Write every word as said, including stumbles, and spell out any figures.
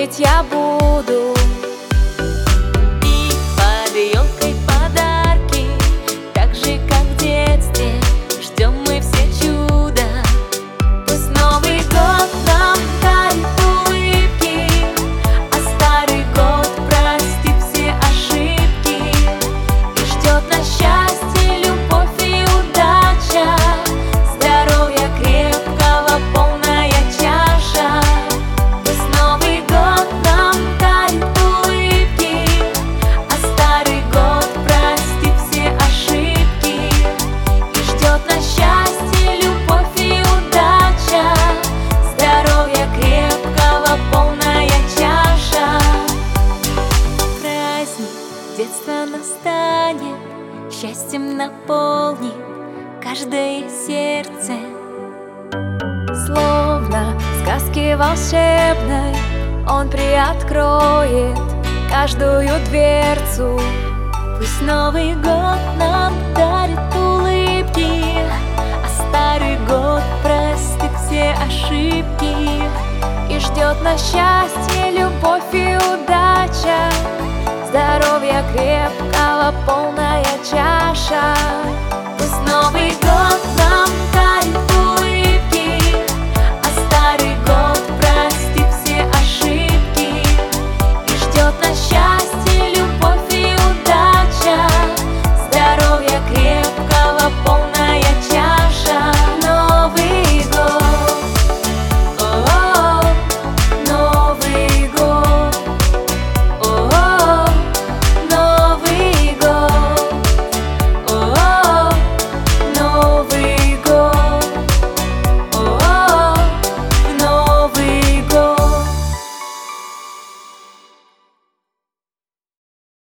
жить я буду. И под елкой подарки, так же как в детстве, ждем мы все чуда. Пусть Новый год нам дарит улыбки, а старый год простит все ошибки. И ждет нас счастье, любовь и удача, здоровья крепкого полная чаша. Пусть Новый год нам дарит улыбки, а старый год простит все ошибки. И ждет нас счастье, любовь и удача, здоровья крепкого полная чаша. Праздник детства настанет, счастьем наполнит каждое сердце. Словно в сказке волшебной он приоткроет каждую дверцу. Пусть Новый год нам дарит улыбки, а старый год простит все ошибки. И ждет нас счастье, любовь и удача, здоровья крепкого полная чаша. Пусть Новый год